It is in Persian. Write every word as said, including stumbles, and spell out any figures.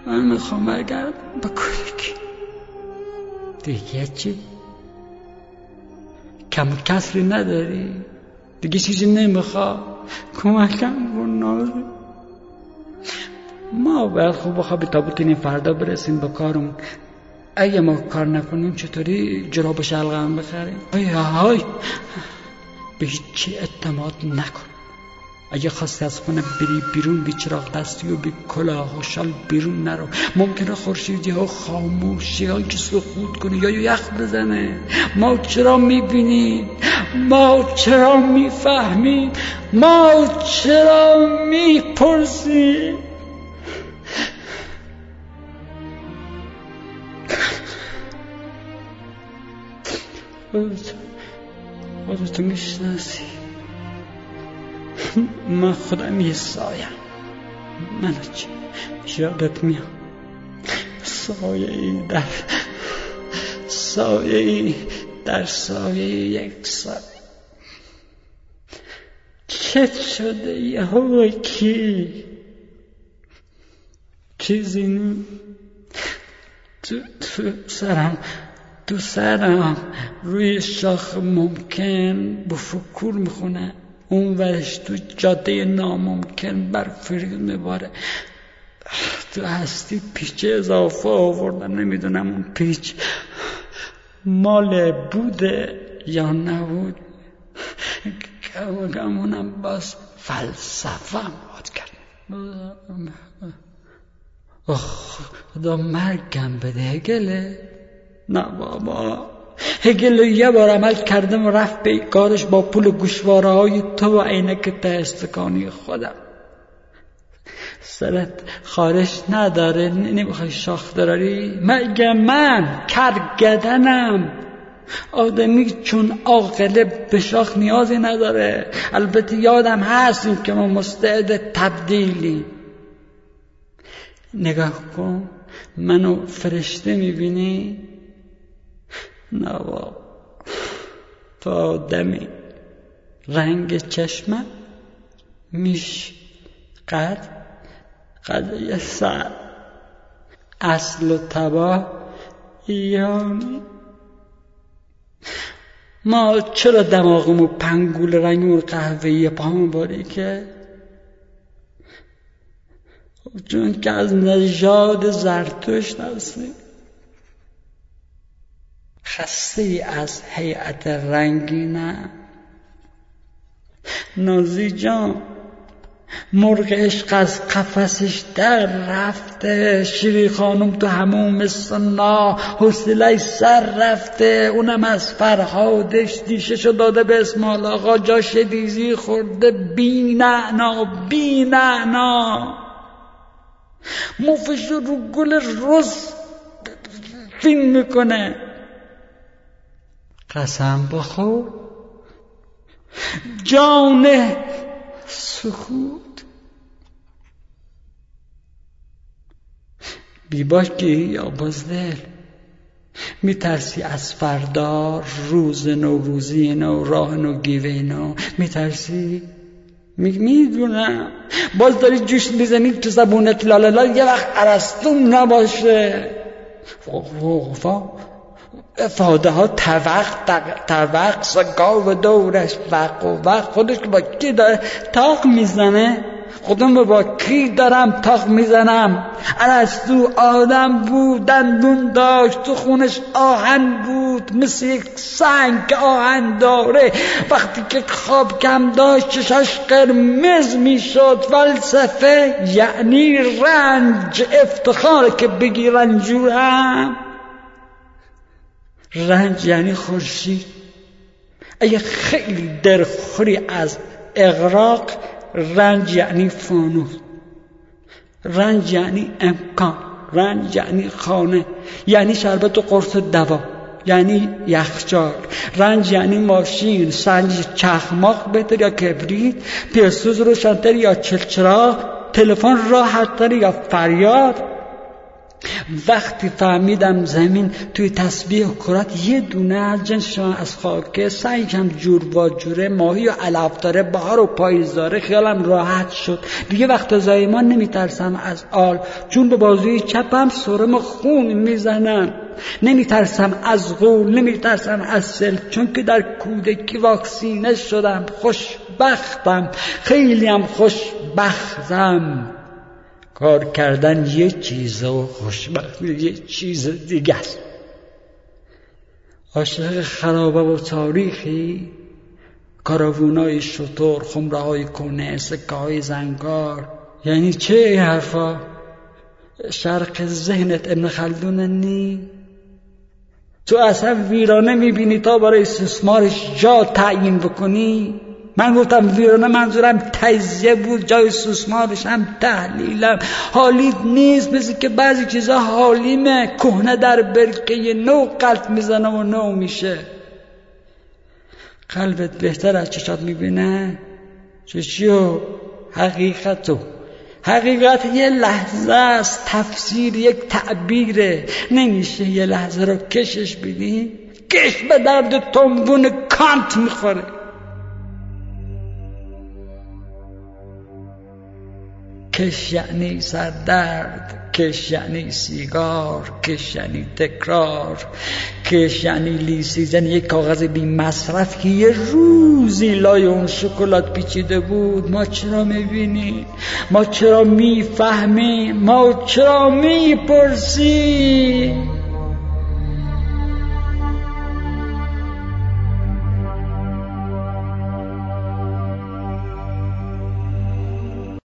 من میخوام برگردم به کودکی. دیگه چی؟ کم و کسری نداری؟ دیگه چیزی نمیخواد؟ کمکم کن نازی. ما باید خوب بخواب تابوتین فردا برسیم به کارمون. اگه ما کار نکنیم چطوری جراب شلغم بخریم؟ های های به هیچی اعتماد نکن. اگه خواستی از خونه بری بیرون بی چراغ دستی و بی کلاه و شال بیرون نرو. ممکنه خورشیدی ها خاموشی ها که سقوط کنه یا یخ بزنه. ما چرا میبینیم؟ ما چرا میفهمیم؟ ما چرا میپرسیم؟ خودتو میشناسی. من خودم یه سایم. منو چی یادت میام؟ سایه ای در سایه ای در سایه یک سایه. چت شده یه هوی کی چیزی نی تو, تو سرم تو سرم روی شاخ ممکن بفکور میخونه. اون ورش تو جاده ناممکن بر فریق میباره. تو هستی پیچ اضافه آوردن. نمیدونم اون پیچ مال بوده یا نبود. گمونم باز فلسفه ماد کرد. خدا مرگم بده. هگله؟ نه بابا، هگل یه بار عمل کردم و رفت به کارش با پول گوشواره های تو و عینک ته استکانی خودم. سرت خارش نداره؟ نمیخوای شاخ دراری؟ مگه من کرگدنم؟ آدمی چون عاقله به شاخ نیازی نداره. البته یادم هست که ما مستعد تبدیلی. نگاه کن، منو فرشته میبینی؟ نه بابا، تو آدمی. رنگ چشمم میش قد قد سر اصل و تبا یعنی. ما چرا دماغمو پنگول رنگمون قهوه‌ای پامون باریکه؟ چون که از نژاد زرتشت هستیم. خسته ای از هیئت رنگینم. نازی جان، مرغ عشق از قفسش در رفته. شیری خانم تو هموم سنا حوصله سر رفته. اونم از فرهادش دیششو داده به اسماعیل آقا. جاش دیزی خورده بی نعنا بی نعنا. مفشو رو گل رز فین میکنه. قسم بخور جان سکوت. بیباکی یا بازدل، میترسی از فردا، روز نو، روزی نو، راه نو، گیوه نو؟ میترسی؟ میدونم باز داری جوش میزنی تو زبونت لالالا. یه وقت ارسطو نباشه. افاده ها توق توق سگاو دورش وق و وق. خودش با کی داره تاق میزنه؟ خودم با کی دارم تاق میزنم؟ ارسطو آدم بود، دندون داشت، تو خونش آهن بود، مثل یک سنگ که آهن داره. وقتی که خواب کم داشت چشاش قرمز میشد. فلسفه یعنی رنج. افتخاره که بگی رنجورم. رنج یعنی خورشید. اگه خیلی درخوری از اغراق، رنج یعنی فانوس. رنج یعنی امکان. رنج یعنی خانه، یعنی شربت و قرص دوا، یعنی یخچال. رنج یعنی ماشین، سنج چخماق بهتر یا کبریت، پیرسوز روشن‌تر یا چلچراغ، تلفن راحت‌تر یا فریاد. وقتی فهمیدم زمین توی تسبیح کرات یه دونه از جنس از خاکه، سعی کم جور با جوره، ماهی و علف داره، بهار و پاییز داره، خیالم راحت شد. دیگه وقت زایمان نمیترسم از آل، چون به بازوی چپم سرم خون میزنن. نمیترسم از غول، نمیترسم از سل، چون که در کودکی واکسینه شدم. خوشبختم، خیلیم خوشبختم. کار کردن یه چیزه و خوشبختی یه چیز دیگه است. عاشق خرابه و تاریخی، کاراوونای شطور، خمره های کنه، سکه های زنگار. یعنی چه این حرفا؟ شرق ذهنت ابن خلدون نی؟ تو اصلا ویرانه میبینی تا برای سوسمارش جا تعیین بکنی؟ من گفتم ویرانه منظورم تجزیه بود، جای سوسمارش هم تحلیلم. حالیت نیست، مثل که بعضی چیزا حالیمه، کهنه در برکه نو قلط میزنه و نو میشه. قلبت بهتر از چشات میبینه؟ چشیو حقیقتو حقیقت یه لحظه است، تفسیر یک تعبیره. نمیشه یه لحظه رو کشش بدی؟ کش به درد تنبون کانت میخوره. کش یعنی سردرد، کش یعنی سیگار، کش یعنی تکرار، کش یعنی لیسیزن یک کاغذ بی مصرف که یه روزی لای اون شکلات پیچیده بود. ما چرا میبینیم؟ ما چرا میفهمیم؟ ما چرا میپرسیم؟